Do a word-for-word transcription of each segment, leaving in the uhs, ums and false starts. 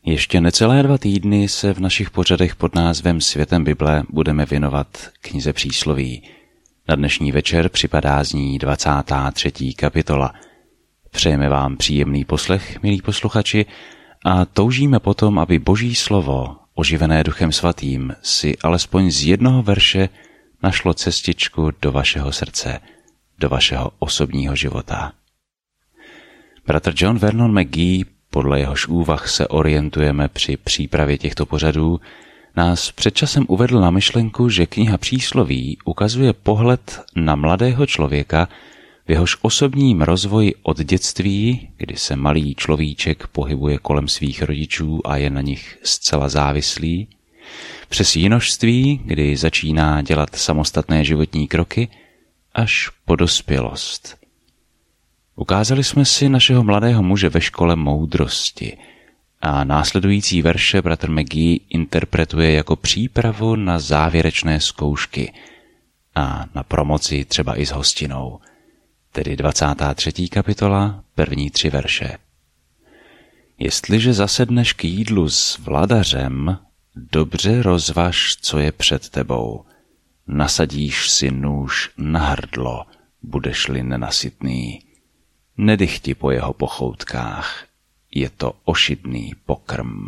Ještě necelé dva týdny se v našich pořadech pod názvem Světem Bible budeme věnovat knize Přísloví. Na dnešní večer připadá z ní dvacátá třetí kapitola. Přejeme vám příjemný poslech, milí posluchači, a toužíme potom, aby Boží slovo, oživené Duchem Svatým, si alespoň z jednoho verše našlo cestičku do vašeho srdce, do vašeho osobního života. Bratr John Vernon McGee, podle jehož úvah se orientujeme při přípravě těchto pořadů, nás před časem uvedl na myšlenku, že kniha Přísloví ukazuje pohled na mladého člověka v jehož osobním rozvoji od dětství, kdy se malý človíček pohybuje kolem svých rodičů a je na nich zcela závislý, přes jinožství, kdy začíná dělat samostatné životní kroky, až po dospělost. Ukázali jsme si našeho mladého muže ve škole moudrosti a následující verše bratr McGee interpretuje jako přípravu na závěrečné zkoušky a na promoci třeba i s hostinou, tedy dvacátá třetí kapitola, první tři verše. Jestliže zasedneš k jídlu s vladařem, dobře rozvaž, co je před tebou. Nasadíš si nůž na hrdlo, budeš-li nenasytný. Nedychti po jeho pochoutkách, je to ošidný pokrm.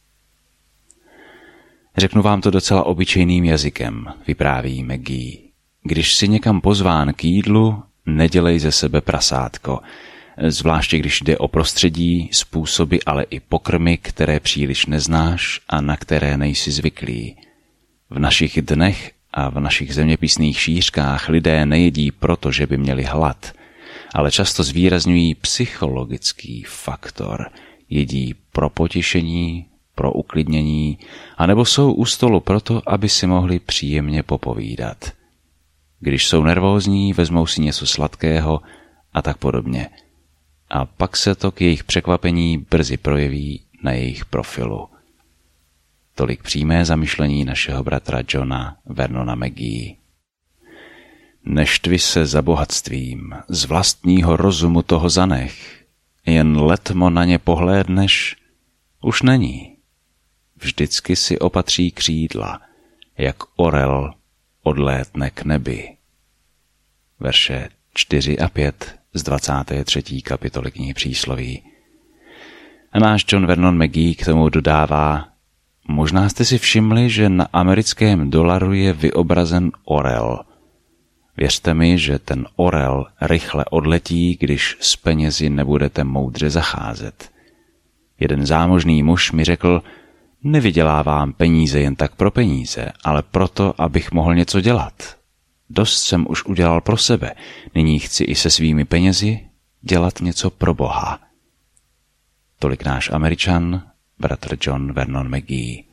Řeknu vám to docela obyčejným jazykem, vypráví McGee. Když si někam pozván k jídlu, nedělej ze sebe prasátko, zvláště když jde o prostředí, způsoby, ale i pokrmy, které příliš neznáš a na které nejsi zvyklý. V našich dnech a v našich zeměpisných šířkách lidé nejedí proto, že by měli hlad, ale často zvýrazňují psychologický faktor. Jedí pro potěšení, pro uklidnění, anebo jsou u stolu proto, aby si mohli příjemně popovídat. Když jsou nervózní, vezmou si něco sladkého a tak podobně. A pak se to k jejich překvapení brzy projeví na jejich profilu. Tolik přímé zamyšlení našeho bratra Johna Vernona McGee. Neštvi se za bohatstvím, z vlastního rozumu toho zanech, jen letmo na ně pohlédneš, už není. Vždycky si opatří křídla, jak orel odlétne k nebi. Verše čtyři a pět z dvacáté třetí kapitoly knihy Přísloví. A náš John Vernon McGee k tomu dodává: možná jste si všimli, že na americkém dolaru je vyobrazen orel. Věřte mi, že ten orel rychle odletí, když s penězi nebudete moudře zacházet. Jeden zámožný muž mi řekl: nevydělávám peníze jen tak pro peníze, ale proto, abych mohl něco dělat. Dost jsem už udělal pro sebe, nyní chci i se svými penězi dělat něco pro Boha. Tolik náš Američan, bratr John Vernon McGee.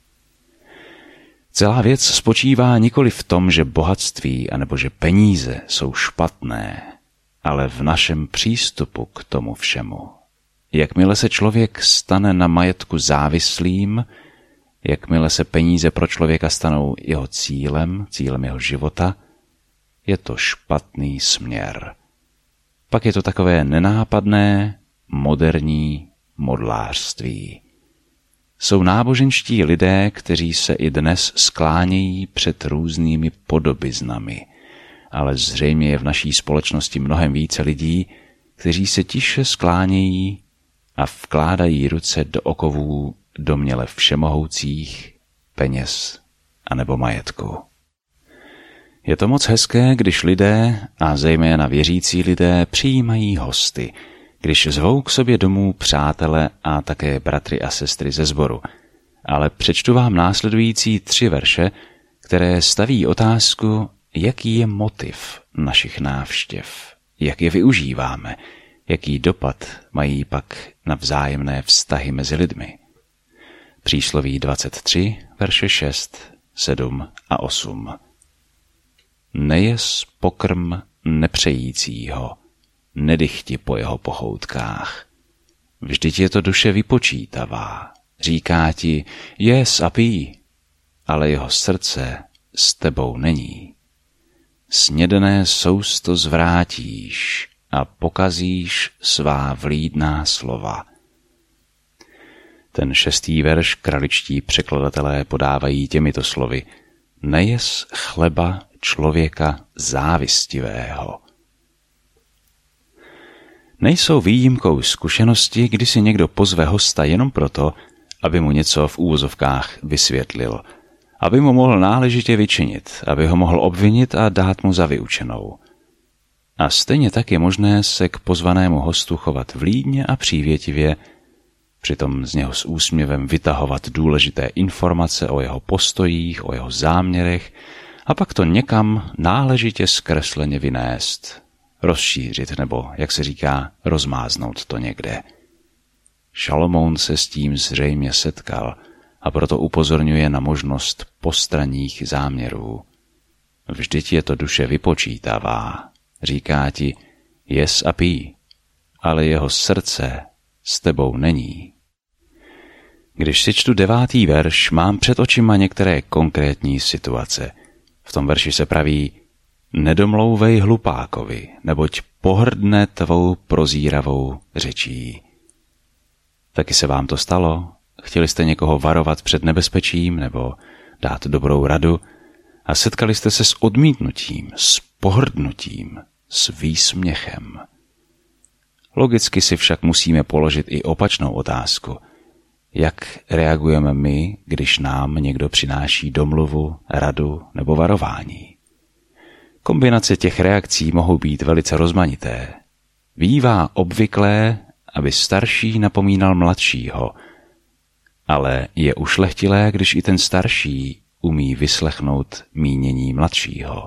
Celá věc spočívá nikoli v tom, že bohatství anebo že peníze jsou špatné, ale v našem přístupu k tomu všemu. Jakmile se člověk stane na majetku závislým, jakmile se peníze pro člověka stanou jeho cílem, cílem jeho života, je to špatný směr. Pak je to takové nenápadné, moderní modlářství. Jsou náboženští lidé, kteří se i dnes sklánějí před různými podobiznami, ale zřejmě je v naší společnosti mnohem více lidí, kteří se tiše sklánějí a vkládají ruce do okovů domněle všemohoucích peněz anebo majetku. Je to moc hezké, když lidé, a zejména věřící lidé, přijímají hosty, když zvou k sobě domů přátele a také bratry a sestry ze sboru. Ale přečtu vám následující tři verše, které staví otázku, jaký je motiv našich návštěv, jak je využíváme, jaký dopad mají pak na vzájemné vztahy mezi lidmi. Přísloví dvacet tři, verše šest, sedm a osm. Nejes pokrm nepřejícího, nedychti po jeho pochoutkách. Vždyť je to duše vypočítavá, říká ti, jes a pij, ale jeho srdce s tebou není. Snědené sousto zvrátíš a pokazíš svá vlídná slova. Ten šestý verš kraličtí překladatelé podávají těmito slovy: Nejes chleba člověka závistivého. Nejsou výjimkou zkušenosti, kdy si někdo pozve hosta jenom proto, aby mu něco v úvozovkách vysvětlil, aby mu mohl náležitě vyčinit, aby ho mohl obvinit a dát mu za vyučenou. A stejně tak je možné se k pozvanému hostu chovat vlídně a přívětivě, přitom z něho s úsměvem vytahovat důležité informace o jeho postojích, o jeho záměrech a pak to někam náležitě zkresleně vynést, rozšířit nebo, jak se říká, rozmáznout to někde. Šalomoun se s tím zřejmě setkal a proto upozorňuje na možnost postranních záměrů. Vždyť je to duše vypočítavá, říká ti, jes a pij, ale jeho srdce s tebou není. Když si čtu devátý verš, mám před očima některé konkrétní situace. V tom verši se praví: Nedomlouvej hlupákovi, neboť pohrdne tvou prozíravou řečí. Taky se vám to stalo? Chtěli jste někoho varovat před nebezpečím nebo dát dobrou radu a setkali jste se s odmítnutím, s pohrdnutím, s výsměchem. Logicky si však musíme položit i opačnou otázku. Jak reagujeme my, když nám někdo přináší domluvu, radu nebo varování? Kombinace těch reakcí mohou být velice rozmanité. Bývá obvyklé, aby starší napomínal mladšího, ale je ušlechtilé, když i ten starší umí vyslechnout mínění mladšího.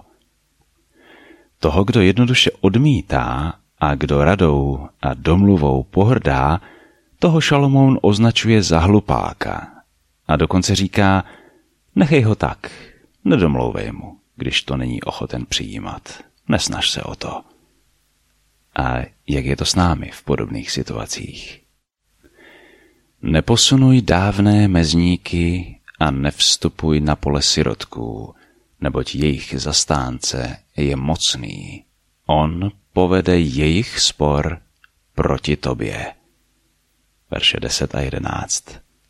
Toho, kdo jednoduše odmítá a kdo radou a domluvou pohrdá, toho Šalomoun označuje za hlupáka a dokonce říká: nechej ho tak, nedomlouvej mu, když to není ochoten přijímat, nesnaž se o to. A jak je to s námi v podobných situacích? Neposunuj dávné mezníky a nevstupuj na pole sirotků, neboť jejich zastánce je mocný. On povede jejich spor proti tobě. Verše deset a jedenáct.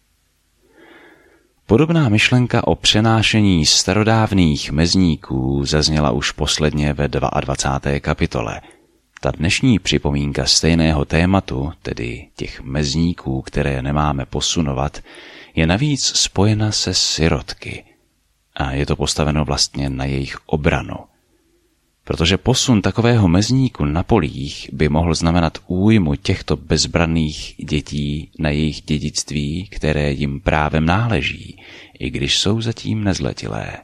Podobná myšlenka o přenášení starodávných mezníků zazněla už posledně ve dvacáté druhé kapitole. Ta dnešní připomínka stejného tématu, tedy těch mezníků, které nemáme posunovat, je navíc spojena se sirotky a je to postaveno vlastně na jejich obranu. Protože posun takového mezníku na polích by mohl znamenat újmu těchto bezbranných dětí na jejich dědictví, které jim právem náleží, i když jsou zatím nezletilé.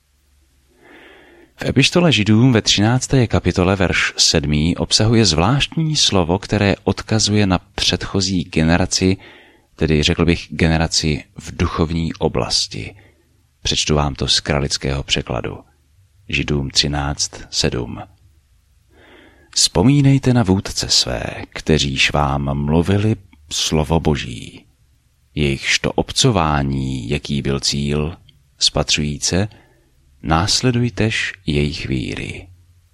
V epištole Židům ve třinácté kapitole verš sedmý obsahuje zvláštní slovo, které odkazuje na předchozí generaci, tedy řekl bych generaci v duchovní oblasti. Přečtu vám to z kralického překladu. Židům třináct sedm. Vzpomínejte na vůdce své, kteříž vám mluvili slovo Boží. Jejichž to obcování, jaký byl cíl, spatřujíce, následujtež jejich víry.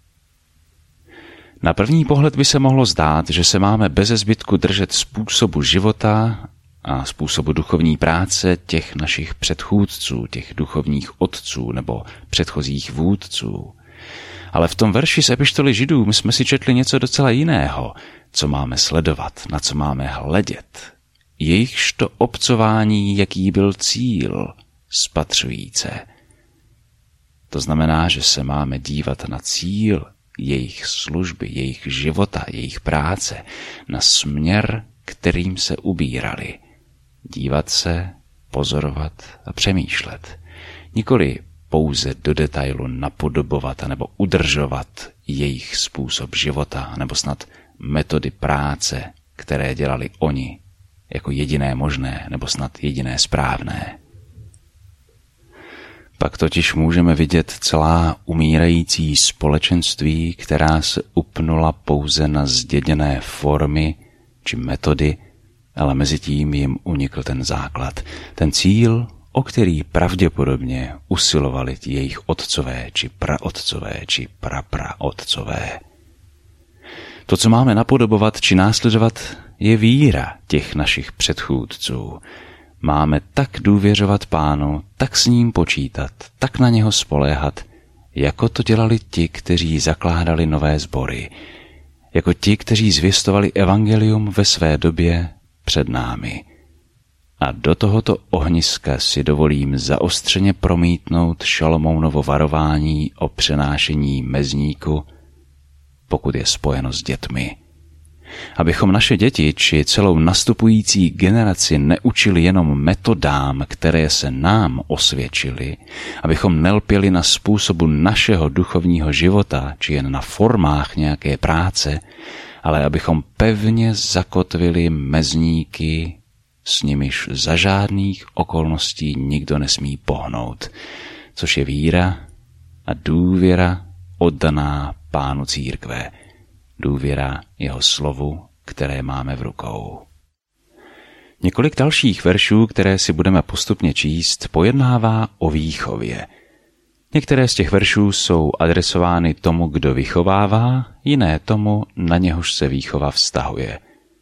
Na první pohled by se mohlo zdát, že se máme beze zbytku držet způsobu života a způsobu duchovní práce těch našich předchůdců, těch duchovních otců nebo předchozích vůdců. Ale v tom verši z epištoly Židům jsme si četli něco docela jiného, co máme sledovat, na co máme hledět. Jejichž to obcování, jaký byl cíl, spatřujíce. To znamená, že se máme dívat na cíl jejich služby, jejich života, jejich práce, na směr, kterým se ubírali. Dívat se, pozorovat a přemýšlet. Nikoli pouze do detailu napodobovat nebo udržovat jejich způsob života nebo snad metody práce, které dělali oni jako jediné možné nebo snad jediné správné. Pak totiž můžeme vidět celá umírající společenství, která se upnula pouze na zděděné formy či metody, ale mezi tím jim unikl ten základ, ten cíl, o který pravděpodobně usilovali jejich otcové či praotcové či prapraotcové. To, co máme napodobovat či následovat, je víra těch našich předchůdců. máme tak důvěřovat Pánu, tak s ním počítat, tak na něho spoléhat, jako to dělali ti, kteří zakládali nové sbory, jako ti, kteří zvěstovali evangelium ve své době před námi. A do tohoto ohniska si dovolím zaostřeně promítnout Šalomounovo varování o přenášení mezníku, pokud je spojeno s dětmi. Abychom naše děti či celou nastupující generaci neučili jenom metodám, které se nám osvědčily, abychom nelpěli na způsobu našeho duchovního života či jen na formách nějaké práce, ale abychom pevně zakotvili mezníky, s nimiž za žádných okolností nikdo nesmí pohnout, což je víra a důvěra oddaná Pánu církve, důvěra jeho slovu, které máme v rukou. Několik dalších veršů, které si budeme postupně číst, pojednává o výchově. Některé z těch veršů jsou adresovány tomu, kdo vychovává, jiné tomu, na něhož se výchova vztahuje.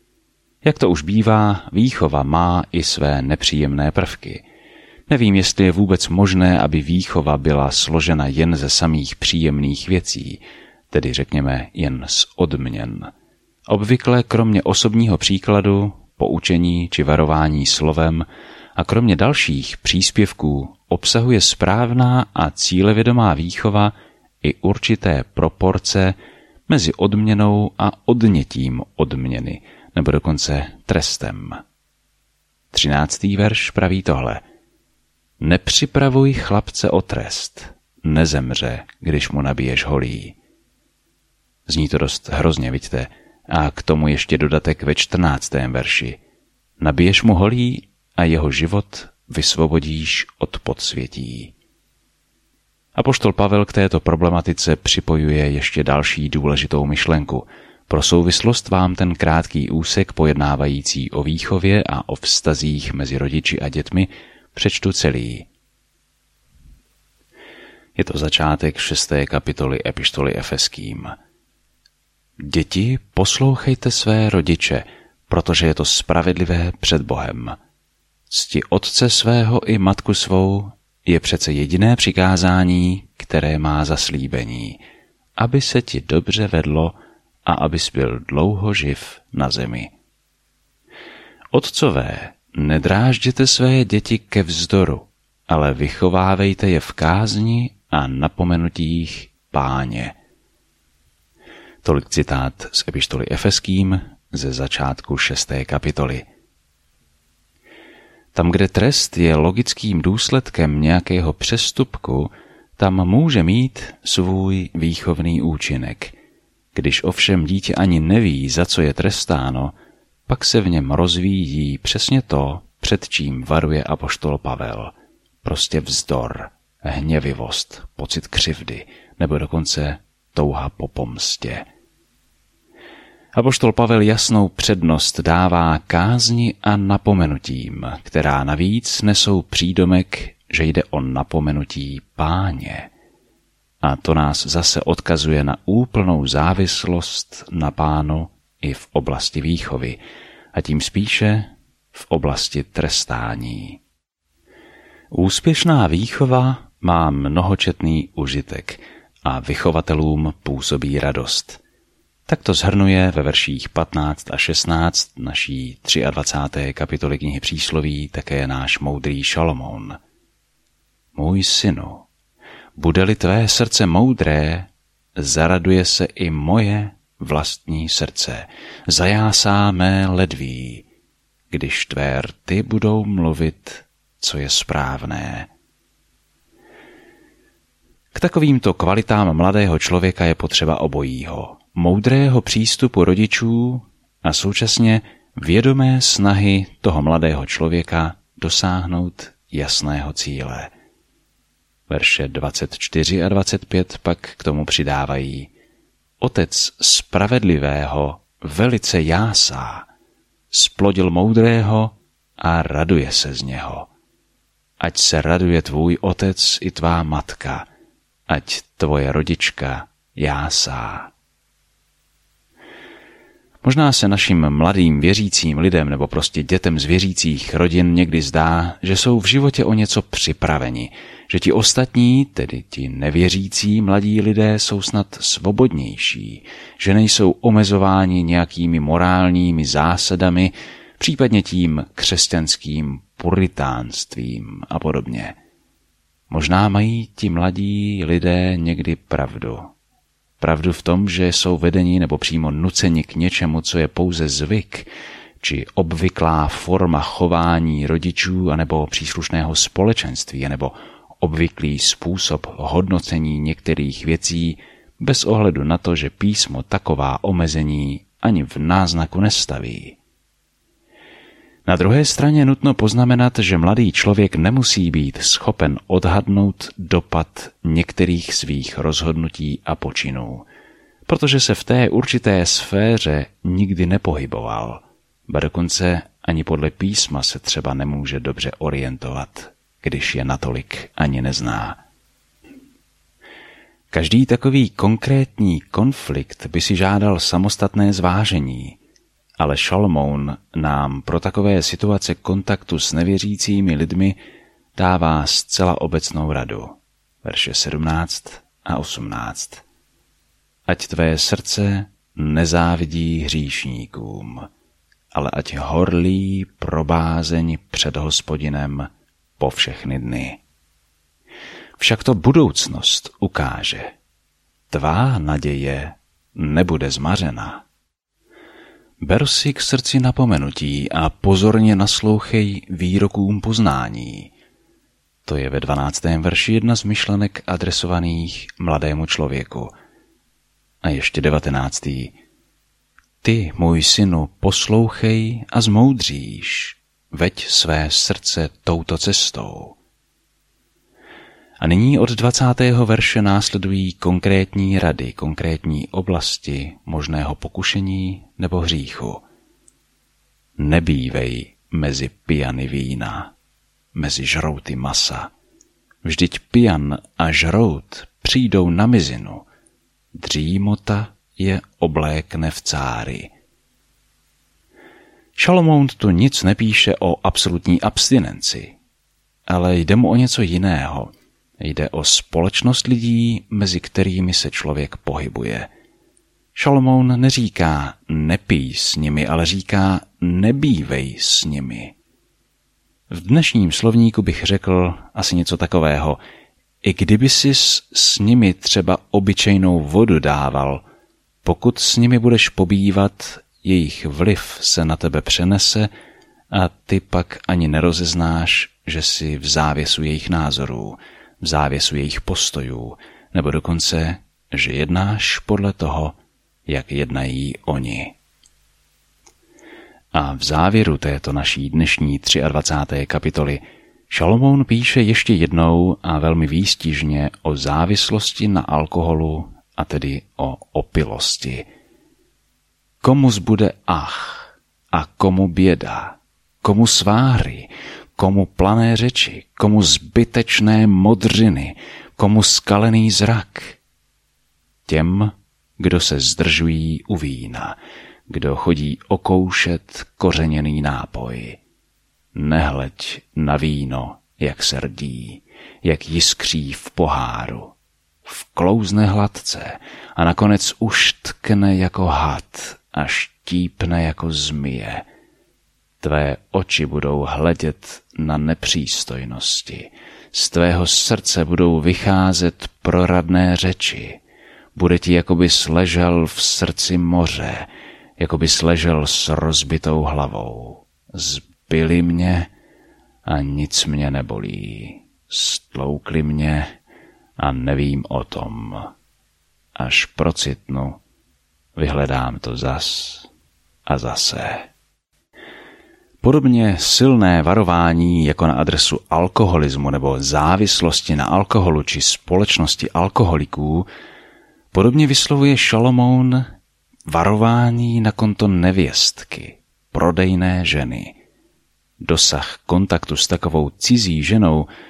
Jak to už bývá, výchova má i své nepříjemné prvky. Nevím, jestli je vůbec možné, aby výchova byla složena jen ze samých příjemných věcí, tedy řekněme jen z odměn. Obvykle kromě osobního příkladu, poučení či varování slovem a kromě dalších příspěvků obsahuje správná a cílevědomá výchova i určité proporce mezi odměnou a odnětím odměny, nebo dokonce trestem. Třináctý verš praví tohle. Nepřipravuj chlapce o trest, nezemře, když mu nabiješ holí. Zní to dost hrozně, vidíte, a k tomu ještě dodatek ve čtrnáctém verši. Nabiješ mu holí a jeho život vysvobodíš od podsvětí. Apoštol Pavel k této problematice připojuje ještě další důležitou myšlenku. Pro souvislost vám ten krátký úsek pojednávající o výchově a o vztazích mezi rodiči a dětmi přečtu celý. Je to začátek šesté kapitoly epištoly Efeským. Děti, poslouchejte své rodiče, protože je to spravedlivé před Bohem. Cti otce svého i matku svou je přece jediné přikázání, které má zaslíbení, aby se ti dobře vedlo a abys byl dlouho živ na zemi. Otcové, nedrážděte své děti ke vzdoru, ale vychovávejte je v kázni a napomenutích Páně. Tolik citát z epištoly Efeským ze začátku šesté kapitoly. Tam, kde trest je logickým důsledkem nějakého přestupku, tam může mít svůj výchovný účinek. Když ovšem dítě ani neví, za co je trestáno, pak se v něm rozvíjí přesně to, před čím varuje apoštol Pavel. Prostě vzdor, hněvivost, pocit křivdy, nebo dokonce touha po pomstě. Apoštol Pavel jasnou přednost dává kázni a napomenutím, která navíc nesou přídomek, že jde o napomenutí Páně. A to nás zase odkazuje na úplnou závislost na Pánu i v oblasti výchovy, a tím spíše v oblasti trestání. Úspěšná výchova má mnohočetný užitek a vychovatelům působí radost. Tak to shrnuje ve verších patnáct a šestnáct naší dvacáté třetí kapitoly knihy Přísloví také náš moudrý Šalomoun. Můj synu, bude-li tvé srdce moudré, zaraduje se i moje vlastní srdce, zajásá mé ledví, když tvé rty budou mluvit, co je správné. K takovýmto kvalitám mladého člověka je potřeba obojího. Moudrého přístupu rodičů a současně vědomé snahy toho mladého člověka dosáhnout jasného cíle. Verše dvacet čtyři a dvacet pět pak k tomu přidávají: Otec spravedlivého velice jásá, splodil moudrého a raduje se z něho. Ať se raduje tvůj otec i tvá matka, ať tvoje rodička jásá. Možná se našim mladým věřícím lidem nebo prostě dětem z věřících rodin někdy zdá, že jsou v životě o něco připraveni, že ti ostatní, tedy ti nevěřící mladí lidé, jsou snad svobodnější, že nejsou omezováni nějakými morálními zásadami, případně tím křesťanským puritánstvím a podobně. Možná mají ti mladí lidé někdy pravdu. Pravdu v tom, že jsou vedeni nebo přímo nuceni k něčemu, co je pouze zvyk, či obvyklá forma chování rodičů anebo příslušného společenství, anebo obvyklý způsob hodnocení některých věcí bez ohledu na to, že písmo taková omezení ani v náznaku nestaví. Na druhé straně nutno poznamenat, že mladý člověk nemusí být schopen odhadnout dopad některých svých rozhodnutí a počinů, protože se v té určité sféře nikdy nepohyboval, ba dokonce ani podle písma se třeba nemůže dobře orientovat, když je natolik ani nezná. Každý takový konkrétní konflikt by si žádal samostatné zvážení, ale Šalomoun nám pro takové situace kontaktu s nevěřícími lidmi dává zcela obecnou radu. Verše sedmnáct a osmnáct. Ať tvé srdce nezávidí hříšníkům, ale ať horlí pro bázeň před Hospodinem po všechny dny. Však to budoucnost ukáže. Tvá naděje nebude zmařena. Ber si k srdci napomenutí a pozorně naslouchej výrokům poznání. To je ve dvanáctém verši jedna z myšlenek adresovaných mladému člověku. A ještě devatenáctý. Ty, můj synu, poslouchej a zmoudříš, veď své srdce touto cestou. A nyní od dvacátého verše následují konkrétní rady, konkrétní oblasti možného pokušení nebo hříchu. Nebývej mezi pijany vína, mezi žrouty masa. Vždyť pijan a žrout přijdou na mizinu, dřímota je oblékne v cáry. Šalomoun tu nic nepíše o absolutní abstinenci, ale jde mu o něco jiného. Jde o společnost lidí, mezi kterými se člověk pohybuje. Šalomoun neříká nepij s nimi, ale říká nebývej s nimi. V dnešním slovníku bych řekl asi něco takového. I kdyby si s nimi třeba obyčejnou vodu dával, pokud s nimi budeš pobývat, jejich vliv se na tebe přenese a ty pak ani nerozeznáš, že jsi v závěsu jejich názorů, v závěsu jejich postojů, nebo dokonce, že jednáš podle toho, jak jednají oni. A v závěru této naší dnešní dvacáté třetí kapitoly Šalomoun píše ještě jednou a velmi výstižně o závislosti na alkoholu, a tedy o opilosti. Komu zbude ach a komu běda, komu sváry, komu plané řeči, komu zbytečné modřiny, komu skalený zrak. Těm, kdo se zdržují u vína, kdo chodí okoušet kořeněný nápoj. Nehleď na víno, jak se rdí, jak jiskří v poháru. Vklouzne hladce a nakonec už tkne jako had a štípne jako zmije. Tvé oči budou hledět na nepřístojnosti, z tvého srdce budou vycházet proradné řeči. Bude ti, jako bys ležel v srdci moře, jako bys ležel s rozbitou hlavou. Zbyli mě a nic mě nebolí. Stloukli mě a nevím o tom. Až procitnu, vyhledám to zas a zase. Podobně silné varování jako na adresu alkoholismu nebo závislosti na alkoholu či společnosti alkoholiků, podobně vyslovuje Šalomoun varování na konto nevěstky, prodejné ženy. Dosah kontaktu s takovou cizí ženou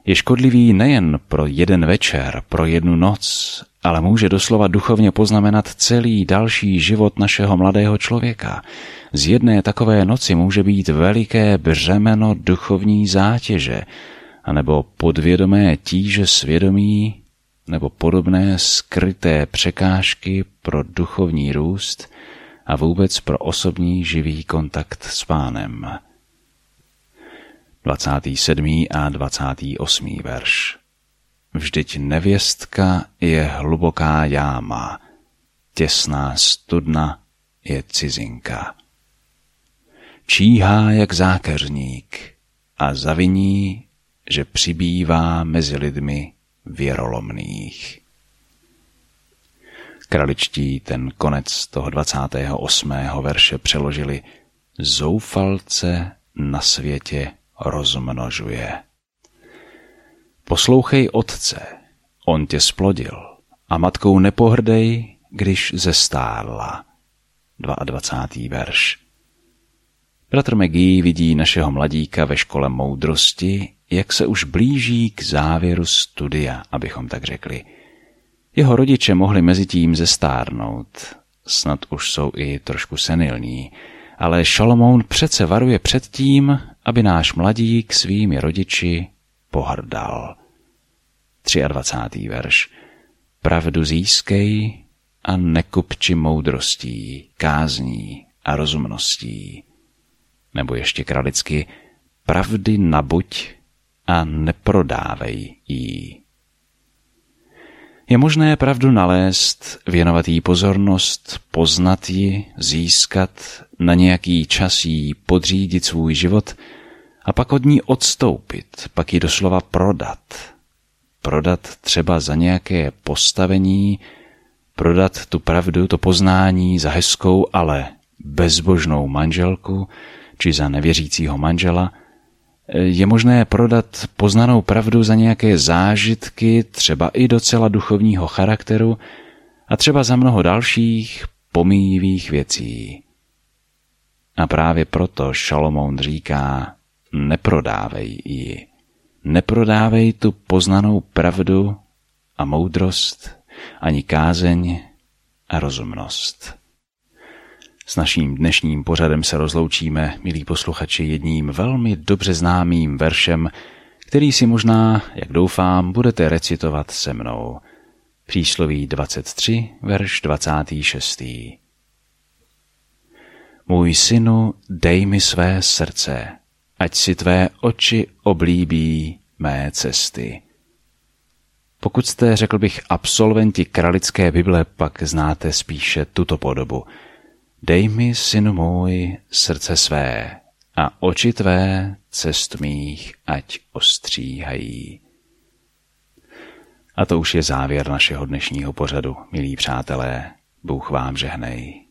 Je škodlivý nejen pro jeden večer, pro jednu noc, ale může doslova duchovně poznamenat celý další život našeho mladého člověka. Z jedné takové noci může být veliké břemeno duchovní zátěže, anebo podvědomé tíže svědomí, nebo podobné skryté překážky pro duchovní růst a vůbec pro osobní živý kontakt s Pánem. dvacátý sedmý a dvacátý osmý verš. Vždyť nevěstka je hluboká jáma, těsná studna je cizinka. Číhá jak zákeřník a zaviní, že přibývá mezi lidmi věrolomných. Kraličtí ten konec toho dvacátého osmého verše přeložili: zoufalce na světě rozmnožuje. Poslouchej otce, on tě splodil, a matkou nepohrdej, když zestárla. dvacátý druhý verš. Bratr McGee vidí našeho mladíka ve škole moudrosti, jak se už blíží k závěru studia, abychom tak řekli. Jeho rodiče mohli mezitím zestárnout, snad už jsou i trošku senilní, ale Šalomoun přece varuje před tím, aby náš mladík svými rodiči pohrdal. dvacátý třetí verš. Pravdu získej a nekupči moudrostí, kázní a rozumností. Nebo ještě kralicky: pravdy nabuď a neprodávej jí. Je možné pravdu nalézt, věnovat jí pozornost, poznat ji, získat, na nějaký čas jí podřídit svůj život a pak od ní odstoupit, pak ji doslova prodat. Prodat třeba za nějaké postavení, prodat tu pravdu, to poznání za hezkou, ale bezbožnou manželku, či za nevěřícího manžela. Je možné prodat poznanou pravdu za nějaké zážitky, třeba i docela duchovního charakteru, a třeba za mnoho dalších pomíjivých věcí. A právě proto Šalomoun říká: neprodávej ji. Neprodávej tu poznanou pravdu a moudrost, ani kázeň a rozumnost. S naším dnešním pořadem se rozloučíme, milí posluchači, jedním velmi dobře známým veršem, který si možná, jak doufám, budete recitovat se mnou. Přísloví dvacet tři, verš dvacátý šestý. Můj synu, dej mi své srdce, ať si tvé oči oblíbí mé cesty. Pokud jste, řekl bych, absolventi kralické Bible, pak znáte spíše tuto podobu. Dej mi, synu můj, srdce své a oči tvé cest mých ať ostříhají. A to už je závěr našeho dnešního pořadu, milí přátelé. Bůh vám žehnej.